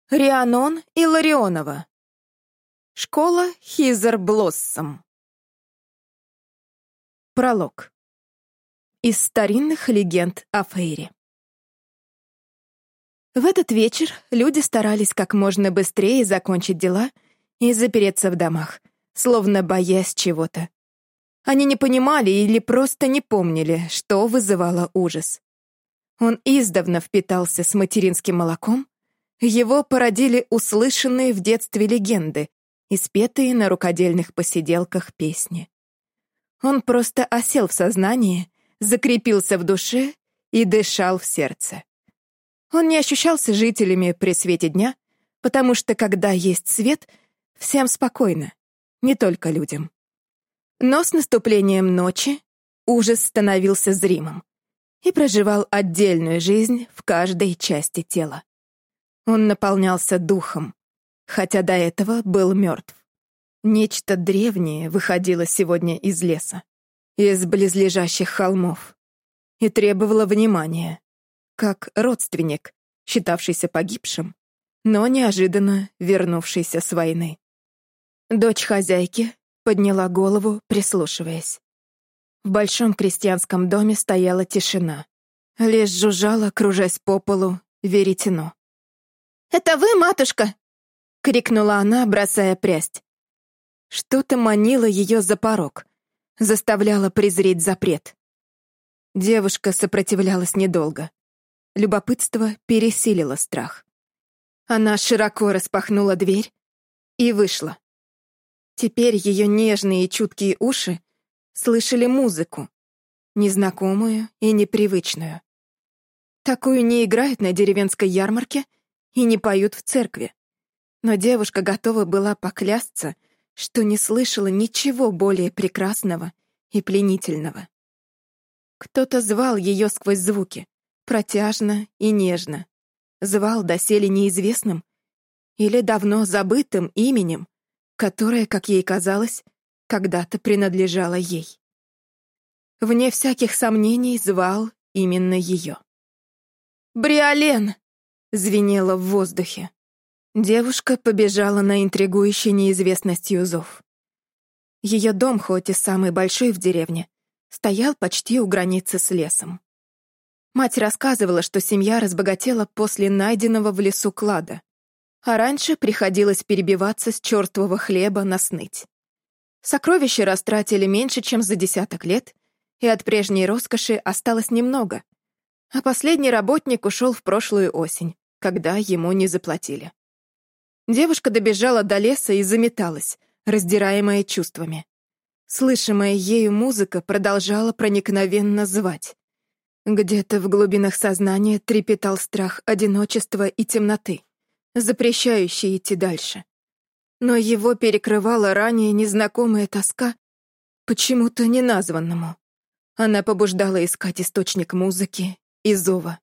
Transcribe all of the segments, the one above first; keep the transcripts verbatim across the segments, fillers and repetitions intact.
Рианон и Ларионова. Школа Хизер-Блоссом. Пролог. Из старинных легенд о Фейре. В этот вечер люди старались как можно быстрее закончить дела и запереться в домах, словно боясь чего-то. Они не понимали или просто не помнили, что вызывало ужас. Он издавна впитался с материнским молоком. Его породили услышанные в детстве легенды и спетые на рукодельных посиделках песни. Он просто осел в сознании, закрепился в душе и дышал в сердце. Он не ощущался жителями при свете дня, потому что, когда есть свет, всем спокойно, не только людям. Но с наступлением ночи ужас становился зримым и проживал отдельную жизнь в каждой части тела. Он наполнялся духом, хотя до этого был мертв. Нечто древнее выходило сегодня из леса, из близлежащих холмов, и требовало внимания, как родственник, считавшийся погибшим, но неожиданно вернувшийся с войны. Дочь хозяйки подняла голову, прислушиваясь. В большом крестьянском доме стояла тишина. Лишь жужжало, кружась по полу, веретено. «Это вы, матушка?» — крикнула она, бросая прясть. Что-то манило ее за порог, заставляло презреть запрет. Девушка сопротивлялась недолго. Любопытство пересилило страх. Она широко распахнула дверь и вышла. Теперь ее нежные и чуткие уши слышали музыку, незнакомую и непривычную. Такую не играют на деревенской ярмарке и не поют в церкви. Но девушка готова была поклясться, что не слышала ничего более прекрасного и пленительного. Кто-то звал ее сквозь звуки, протяжно и нежно. Звал доселе неизвестным или давно забытым именем, которое, как ей казалось, когда-то принадлежало ей. Вне всяких сомнений звал именно ее. «Бриолен!» — звенело в воздухе. Девушка побежала на интригующий неизвестностью зов. Ее дом, хоть и самый большой в деревне, стоял почти у границы с лесом. Мать рассказывала, что семья разбогатела после найденного в лесу клада, а раньше приходилось перебиваться с черствого хлеба на сныть. Сокровища растратили меньше, чем за десяток лет, и от прежней роскоши осталось немного, а последний работник ушел в прошлую осень, когда ему не заплатили. Девушка добежала до леса и заметалась, раздираемая чувствами. Слышимая ею музыка продолжала проникновенно звать. Где-то в глубинах сознания трепетал страх одиночества и темноты, запрещающий идти дальше. Но его перекрывала ранее незнакомая тоска, почему-то неназванному. Она побуждала искать источник музыки и зова.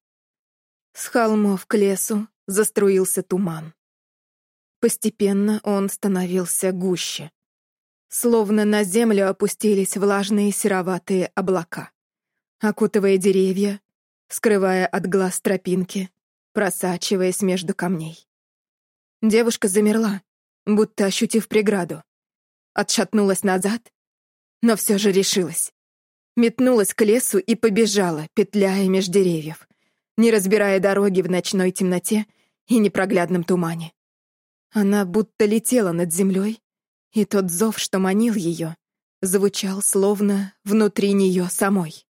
С холмов к лесу заструился туман. Постепенно он становился гуще. Словно на землю опустились влажные сероватые облака, окутывая деревья, скрывая от глаз тропинки, просачиваясь между камней. Девушка замерла, будто ощутив преграду. Отшатнулась назад, но все же решилась. Метнулась к лесу и побежала, петляя меж деревьев, не разбирая дороги в ночной темноте и непроглядном тумане. Она будто летела над землей, и тот зов, что манил ее, звучал словно внутри нее самой.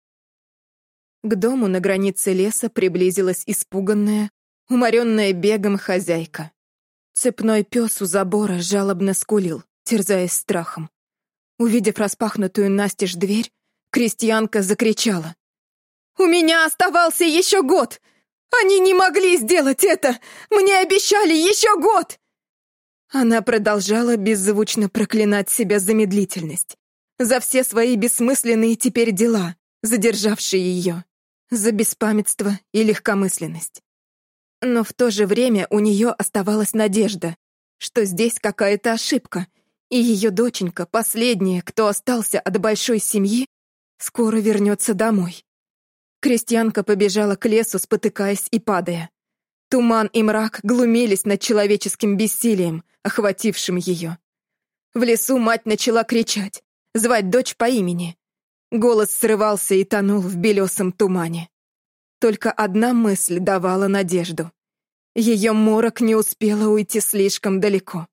К дому на границе леса приблизилась испуганная, уморенная бегом хозяйка. Цепной пес у забора жалобно скулил, терзаясь страхом. Увидев распахнутую настежь дверь, крестьянка закричала. «У меня оставался еще год! Они не могли сделать это! Мне обещали еще год!» Она продолжала беззвучно проклинать себя за медлительность, за все свои бессмысленные теперь дела, задержавшие ее, за беспамятство и легкомысленность. Но в то же время у нее оставалась надежда, что здесь какая-то ошибка, и ее доченька, последняя, кто остался от большой семьи, скоро вернется домой. Крестьянка побежала к лесу, спотыкаясь и падая. Туман и мрак глумились над человеческим бессилием, охватившим ее. В лесу мать начала кричать, звать дочь по имени. Голос срывался и тонул в белесом тумане. Только одна мысль давала надежду. Ее морок не успела уйти слишком далеко.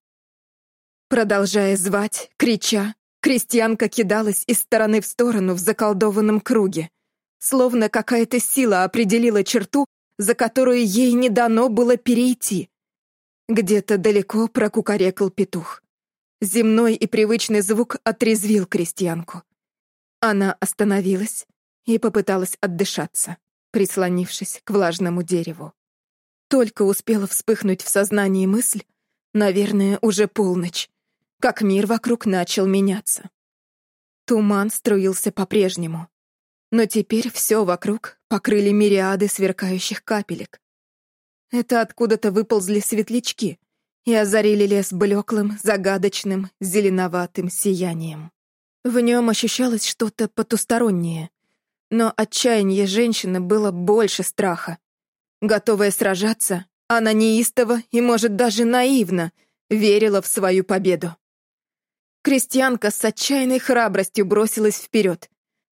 Продолжая звать, крича, крестьянка кидалась из стороны в сторону в заколдованном круге, словно какая-то сила определила черту, за которую ей не дано было перейти. Где-то далеко прокукарекал петух. Земной и привычный звук отрезвил крестьянку. Она остановилась и попыталась отдышаться, прислонившись к влажному дереву. Только успела вспыхнуть в сознании мысль, наверное, уже полночь, как мир вокруг начал меняться. Туман струился по-прежнему, но теперь все вокруг покрыли мириады сверкающих капелек. Это откуда-то выползли светлячки и озарили лес блеклым, загадочным, зеленоватым сиянием. В нем ощущалось что-то потустороннее, но отчаяние женщины было больше страха. Готовая сражаться, она неистово и, может, даже наивно верила в свою победу. Крестьянка с отчаянной храбростью бросилась вперед.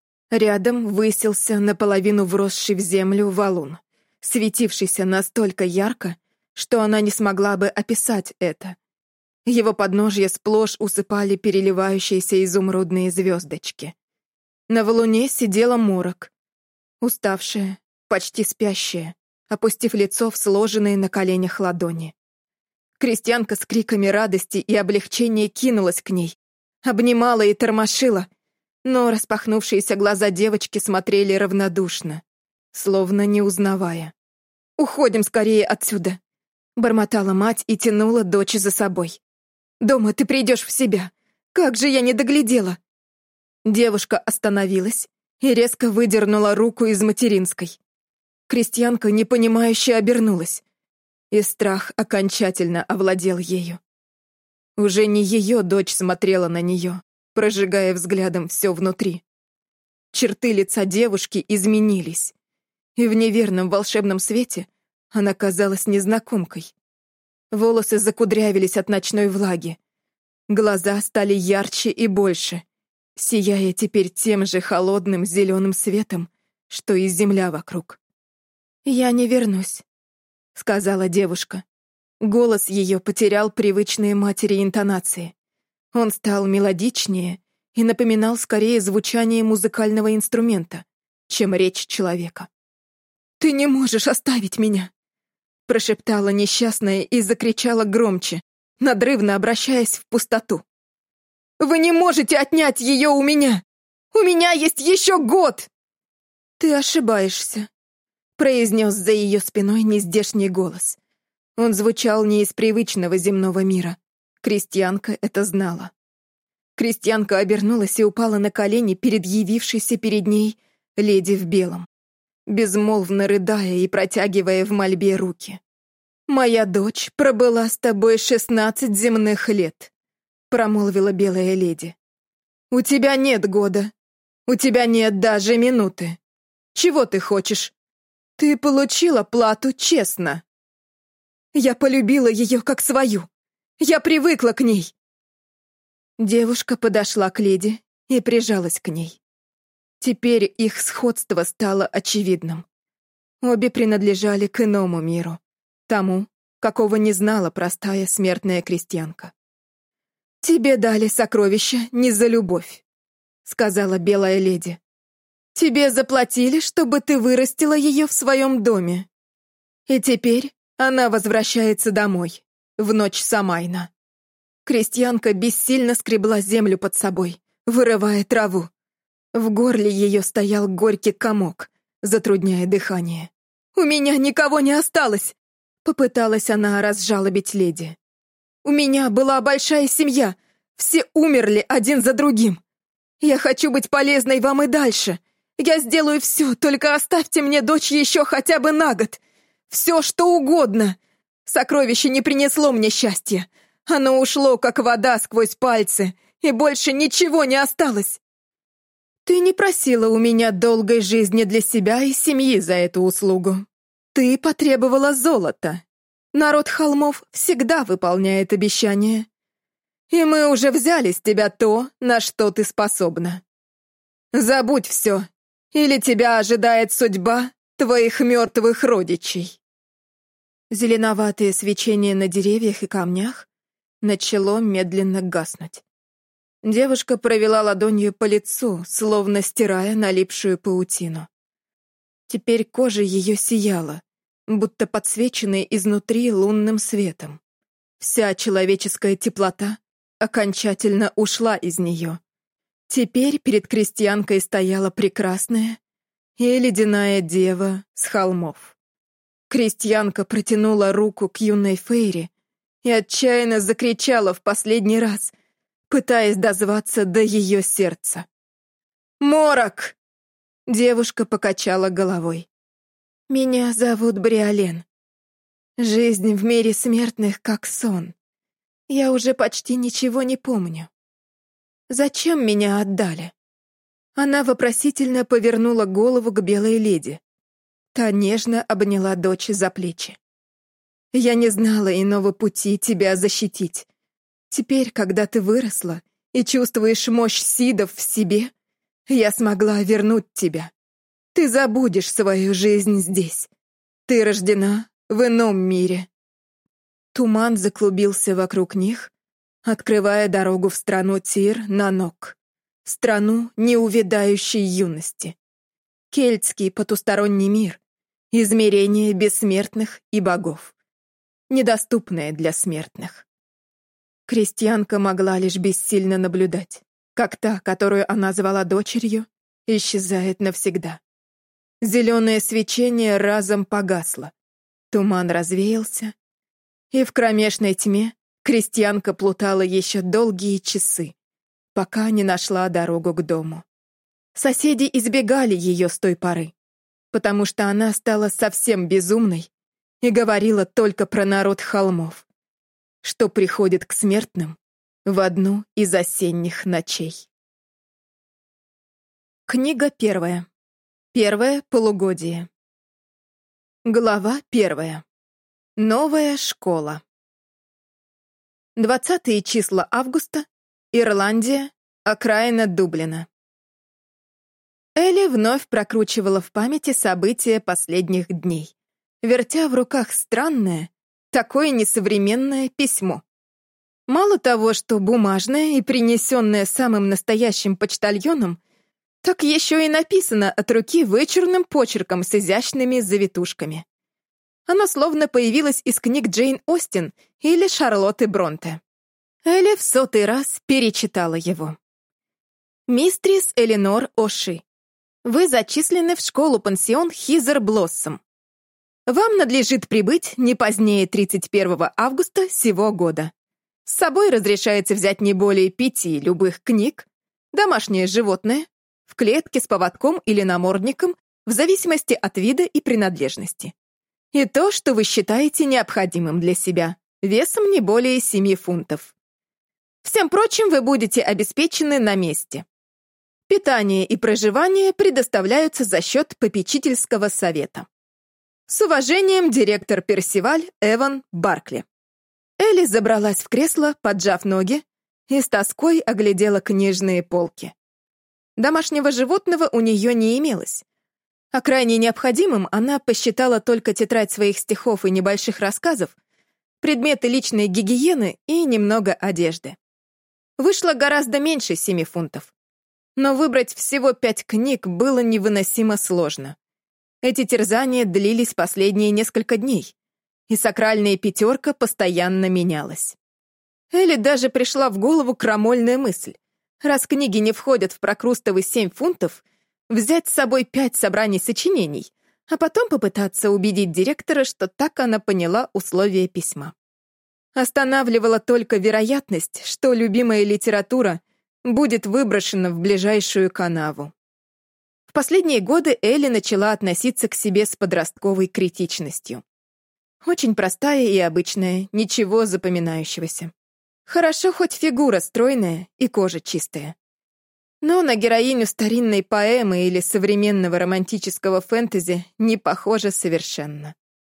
Рядом высился наполовину вросший в землю валун, светившийся настолько ярко, что она не смогла бы описать это. Его подножье сплошь усыпали переливающиеся изумрудные звездочки. На валуне сидела Морок, уставшая, почти спящая, опустив лицо в сложенные на коленях ладони. Крестьянка с криками радости и облегчения кинулась к ней, обнимала и тормошила, но распахнувшиеся глаза девочки смотрели равнодушно, словно не узнавая. «Уходим скорее отсюда», — бормотала мать и тянула дочь за собой. «Дома ты придешь в себя. Как же я не доглядела!» Девушка остановилась и резко выдернула руку из материнской. Крестьянка непонимающе обернулась, и страх окончательно овладел ею. Уже не ее дочь смотрела на нее, прожигая взглядом все внутри. Черты лица девушки изменились, и в неверном волшебном свете она казалась незнакомкой. Волосы закудрявились от ночной влаги. Глаза стали ярче и больше, сияя теперь тем же холодным зеленым светом, что и земля вокруг. «Я не вернусь», — сказала девушка. Голос ее потерял привычные матери интонации. Он стал мелодичнее и напоминал скорее звучание музыкального инструмента, чем речь человека. «Ты не можешь оставить меня!» Прошептала несчастная и закричала громче, надрывно обращаясь в пустоту. «Вы не можете отнять ее у меня! У меня есть еще год!» «Ты ошибаешься», — произнес за ее спиной нездешний голос. Он звучал не из привычного земного мира. Крестьянка это знала. Крестьянка обернулась и упала на колени перед явившейся перед ней леди в белом, безмолвно рыдая и протягивая в мольбе руки. «Моя дочь пробыла с тобой шестнадцать земных лет», — промолвила белая леди. «У тебя нет года. У тебя нет даже минуты. Чего ты хочешь? Ты получила плату честно». «Я полюбила ее как свою. Я привыкла к ней». Девушка подошла к леди и прижалась к ней. Теперь их сходство стало очевидным. Обе принадлежали к иному миру, тому, какого не знала простая смертная крестьянка. «Тебе дали сокровища не за любовь», — сказала белая леди. «Тебе заплатили, чтобы ты вырастила ее в своем доме. И теперь она возвращается домой, в ночь Самайна». Крестьянка бессильно скребла землю под собой, вырывая траву. В горле ее стоял горький комок, затрудняя дыхание. «У меня никого не осталось!» — попыталась она разжалобить леди. «У меня была большая семья, все умерли один за другим. Я хочу быть полезной вам и дальше. Я сделаю все, только оставьте мне дочь еще хотя бы на год. Все, что угодно. Сокровище не принесло мне счастья. Оно ушло, как вода, сквозь пальцы, и больше ничего не осталось. Ты не просила у меня долгой жизни для себя и семьи за эту услугу. Ты потребовала золота. Народ холмов всегда выполняет обещания. И мы уже взяли с тебя то, на что ты способна. Забудь все, или тебя ожидает судьба твоих мертвых родичей». Зеленоватое свечение на деревьях и камнях начало медленно гаснуть. Девушка провела ладонью по лицу, словно стирая налипшую паутину. Теперь кожа ее сияла, будто подсвеченная изнутри лунным светом. Вся человеческая теплота окончательно ушла из нее. Теперь перед крестьянкой стояла прекрасная и ледяная дева с холмов. Крестьянка протянула руку к юной Фейре и отчаянно закричала в последний раз, пытаясь дозваться до ее сердца. «Морок!» Девушка покачала головой. «Меня зовут Бриолен. Жизнь в мире смертных как сон. Я уже почти ничего не помню. Зачем меня отдали?» Она вопросительно повернула голову к белой леди. Та нежно обняла дочь за плечи. «Я не знала иного пути тебя защитить. Теперь, когда ты выросла и чувствуешь мощь сидов в себе, я смогла вернуть тебя. Ты забудешь свою жизнь здесь. Ты рождена в ином мире». Туман заклубился вокруг них, открывая дорогу в страну Тир-Нанок, страну неувядающей юности. Кельтский потусторонний мир, измерение бессмертных и богов, недоступное для смертных. Крестьянка могла лишь бессильно наблюдать, как та, которую она звала дочерью, исчезает навсегда. Зеленое свечение разом погасло, туман развеялся, и в кромешной тьме крестьянка плутала еще долгие часы, пока не нашла дорогу к дому. Соседи избегали ее с той поры, потому что она стала совсем безумной и говорила только про народ холмов, что приходит к смертным в одну из осенних ночей. Книга первая. Первое полугодие. Глава первая. Новая школа. Двадцатые числа августа. Ирландия. Окраина Дублина. Элли вновь прокручивала в памяти события последних дней, вертя в руках странное, такое несовременное письмо. Мало того, что бумажное и принесенное самым настоящим почтальоном, так еще и написано от руки вычурным почерком с изящными завитушками. Оно словно появилось из книг Джейн Остин или Шарлотты Бронте. Элли в сотый раз перечитала его. «Мистрис Эленор Оши, вы зачислены в школу-пансион Хизер Блоссом. Вам надлежит прибыть не позднее тридцать первого августа сего года. С собой разрешается взять не более пяти любых книг, домашнее животное, в клетке с поводком или намордником, в зависимости от вида и принадлежности. И то, что вы считаете необходимым для себя, весом не более семи фунтов. Всем прочим вы будете обеспечены на месте. Питание и проживание предоставляются за счет попечительского совета. С уважением, директор Персиваль Эван Баркли». Элли забралась в кресло, поджав ноги, и с тоской оглядела книжные полки. Домашнего животного у нее не имелось, а крайне необходимым она посчитала только тетрадь своих стихов и небольших рассказов, предметы личной гигиены и немного одежды. Вышло гораздо меньше семи фунтов. Но выбрать всего пять книг было невыносимо сложно. Эти терзания длились последние несколько дней, и сакральная пятерка постоянно менялась. Элли даже пришла в голову крамольная мысль: раз книги не входят в прокрустовые семь фунтов, взять с собой пять собраний сочинений, а потом попытаться убедить директора, что так она поняла условия письма. Останавливала только вероятность, что любимая литература будет выброшена в ближайшую канаву. В последние годы Элли начала относиться к себе с подростковой критичностью. Очень простая и обычная, ничего запоминающегося. Хорошо хоть фигура стройная и кожа чистая. Но на героиню старинной поэмы или современного романтического фэнтези не похожа совершенно.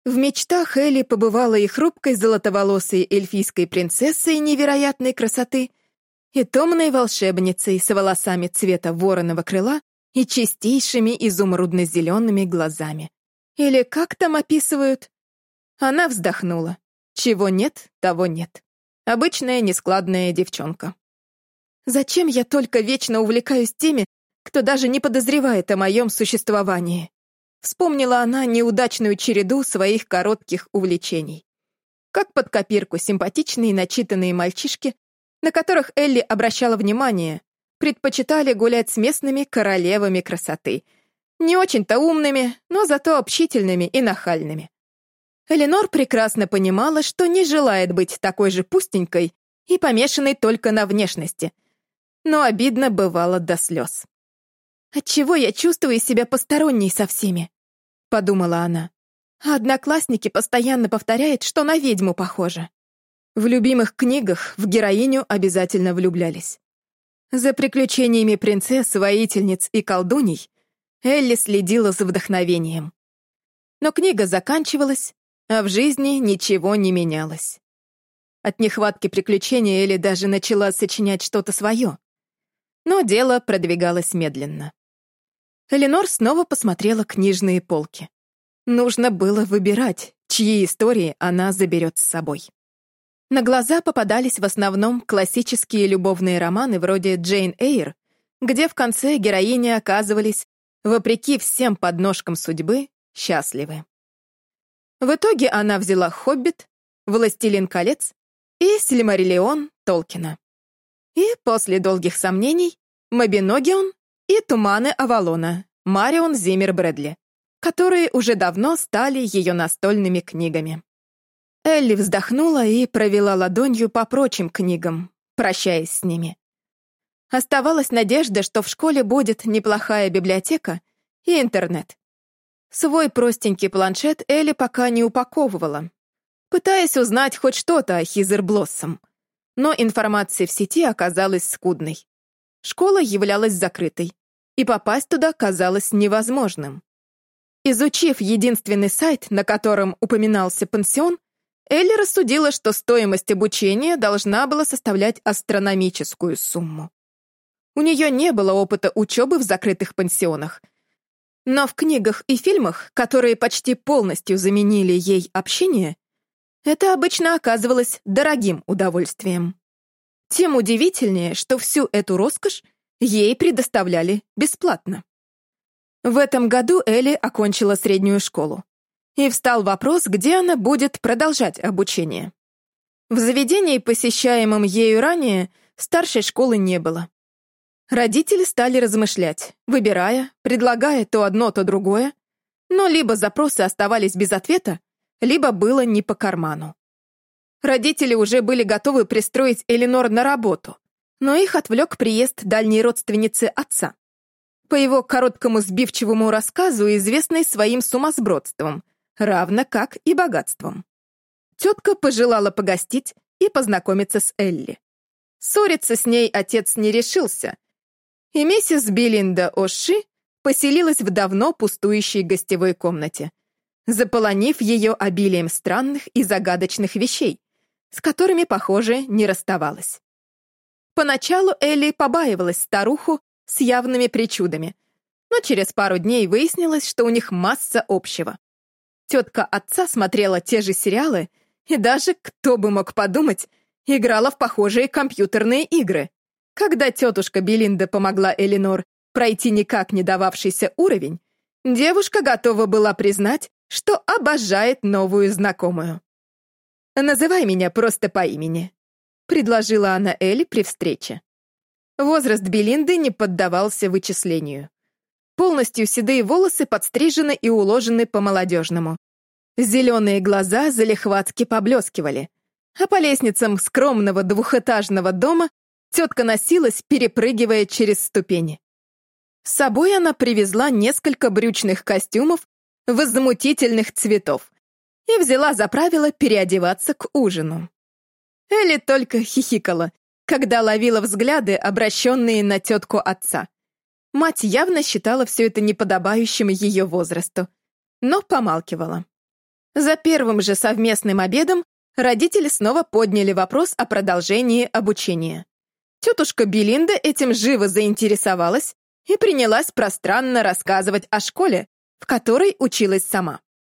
В мечтах Элли побывала и хрупкой золотоволосой эльфийской принцессой невероятной красоты, и томной волшебницей с волосами цвета вороного крыла и чистейшими изумрудно-зелеными глазами. Или как там описывают? Она вздохнула. Чего нет, того нет. Обычная нескладная девчонка. Зачем я только вечно увлекаюсь теми, кто даже не подозревает о моем существовании? Вспомнила она неудачную череду своих коротких увлечений. Как под копирку симпатичные начитанные мальчишки, на которых Элли обращала внимание, предпочитали гулять с местными королевами красоты. Не очень-то умными, но зато общительными и нахальными. Эленор прекрасно понимала, что не желает быть такой же пустенькой и помешанной только на внешности. Но обидно бывало до слез. «Отчего я чувствую себя посторонней со всеми?» — подумала она. А одноклассники постоянно повторяют, что на ведьму похожа. В любимых книгах в героиню обязательно влюблялись. За приключениями принцесс, воительниц и колдуней Элли следила с вдохновением. Но книга заканчивалась, а в жизни ничего не менялось. От нехватки приключений Элли даже начала сочинять что-то свое. Но дело продвигалось медленно. Эленор снова посмотрела книжные полки. Нужно было выбирать, чьи истории она заберет с собой. На глаза попадались в основном классические любовные романы вроде «Джейн Эйр», где в конце героини оказывались, вопреки всем подножкам судьбы, счастливы. В итоге она взяла «Хоббит», «Властелин колец» и «Сильмариллион» Толкина. И после долгих сомнений «Мабиногион» и «Туманы Авалона» Марион Зиммер Брэдли, которые уже давно стали ее настольными книгами. Элли вздохнула и провела ладонью по прочим книгам, прощаясь с ними. Оставалась надежда, что в школе будет неплохая библиотека и интернет. Свой простенький планшет Элли пока не упаковывала, пытаясь узнать хоть что-то о Хизер Блоссом. Но информации в сети оказалась скудной. Школа являлась закрытой, и попасть туда казалось невозможным. Изучив единственный сайт, на котором упоминался пансион, Элли рассудила, что стоимость обучения должна была составлять астрономическую сумму. У нее не было опыта учебы в закрытых пансионах, но в книгах и фильмах, которые почти полностью заменили ей общение, это обычно оказывалось дорогим удовольствием. Тем удивительнее, что всю эту роскошь ей предоставляли бесплатно. В этом году Элли окончила среднюю школу, и встал вопрос, где она будет продолжать обучение. В заведении, посещаемом ею ранее, старшей школы не было. Родители стали размышлять, выбирая, предлагая то одно, то другое, но либо запросы оставались без ответа, либо было не по карману. Родители уже были готовы пристроить Эленор на работу, но их отвлек приезд дальней родственницы отца. По его короткому сбивчивому рассказу, известной своим сумасбродством, равно как и богатством. Тетка пожелала погостить и познакомиться с Элли. Ссориться с ней отец не решился, и миссис Белинда О'Ши поселилась в давно пустующей гостевой комнате, заполонив ее обилием странных и загадочных вещей, с которыми, похоже, не расставалась. Поначалу Элли побаивалась старуху с явными причудами, но через пару дней выяснилось, что у них масса общего. Тетка отца смотрела те же сериалы и даже, кто бы мог подумать, играла в похожие компьютерные игры. Когда тетушка Белинда помогла Эленор пройти никак не дававшийся уровень, девушка готова была признать, что обожает новую знакомую. «Называй меня просто по имени», — предложила она Элли при встрече. Возраст Белинды не поддавался вычислению. Полностью седые волосы подстрижены и уложены по-молодежному. Зеленые глаза залихватски поблескивали, а по лестницам скромного двухэтажного дома тетка носилась, перепрыгивая через ступени. С собой она привезла несколько брючных костюмов возмутительных цветов и взяла за правило переодеваться к ужину. Элли только хихикала, когда ловила взгляды, обращенные на тетку отца. Мать явно считала все это неподобающим ее возрасту, но помалкивала. За первым же совместным обедом родители снова подняли вопрос о продолжении обучения. Тетушка Белинда этим живо заинтересовалась и принялась пространно рассказывать о школе, в которой училась сама.